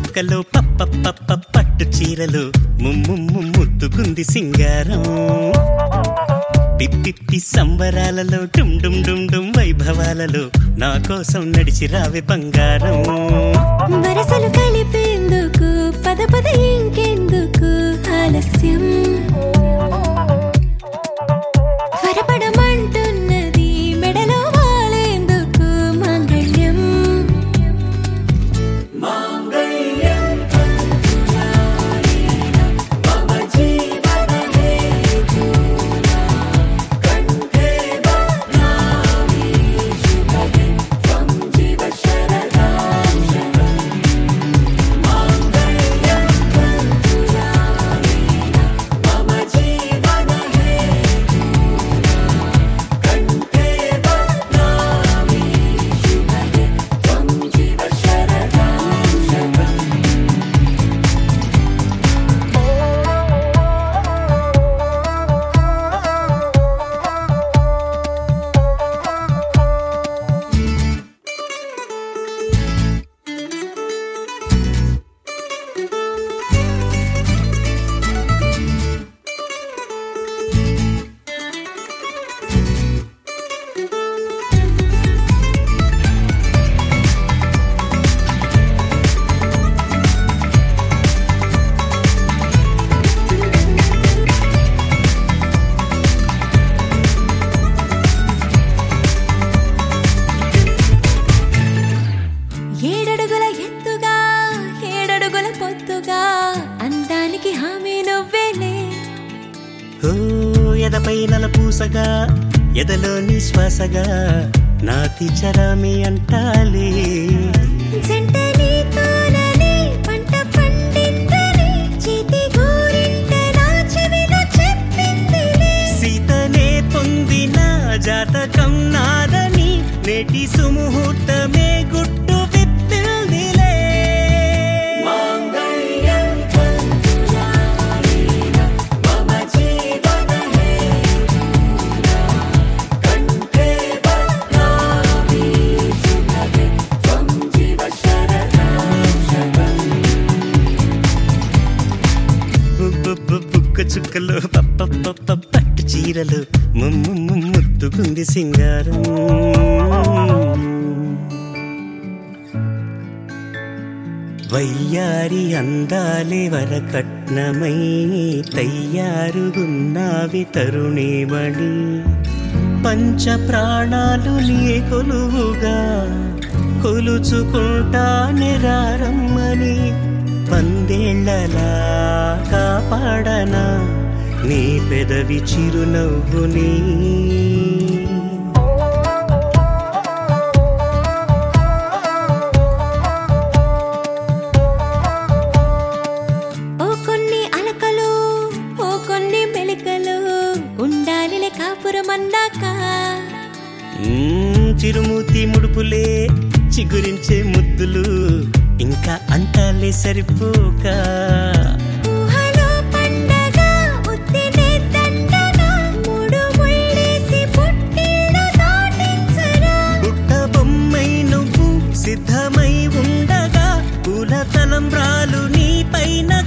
చుక్కలో పప్ప పప్ప పట్టు చీరలు ముద్దుకుంది సింగారం పిప్పి సంబరాలలో డుమ్ డుమ్ డుమ్ డుమ్ వైభవాలలో నా కోసం నడిచి రావే బంగారం వరసలు కలిపేందుకు పద పద ఇంకెందుకు ఆలస్యం త్వరపడమంటున్నది మెడలో వాలేందుకు మాంగళ్యం అందానికి హామీ నువ్వేలే ఎదపై నలపూసగా ఎదలోని శ్వాసగా నాతి చరామి అంటాలే జంట నీతోనని పంట పండిందని చేతి గోరింట నా చెవిలో చెప్పిందిలే సీతనే పొందిన జాతకం నాదని నేటి సుముహూర్తమే గుట్టు విప్పిందిలే బుక్క చుక్కలు పట్టు చీరలు ముద్దుకుంది సింగారం వయ్యారి అందాలే వరకట్నమై తయ్యారుగున్నావి తరుణీమణి పంచ ప్రాణాలు నీ కొలువుగా కొలుచుకుంటా నిరారమ్మని పందేళ్లలా కాపాడనా నీ పెదవి చిరునవ్వుని ఓ కొన్ని అలకలు ఓ కొన్ని మెలికలు ఉండాలిలే కాపురమన్నాక చిరుమూతి ముడుపులే చిగురించే ముద్దులు ఇంకా అంటాలే సరిపోక ఊహలో పండగ ఉత్తినే దండగా మూడు ముళ్ళేసి పుట్టిల్లు దాటించరా పుట్ట బొమ్మై నువ్వు సిద్ధమై ఉండగా పూల తలంబ్రాలు నీ పైన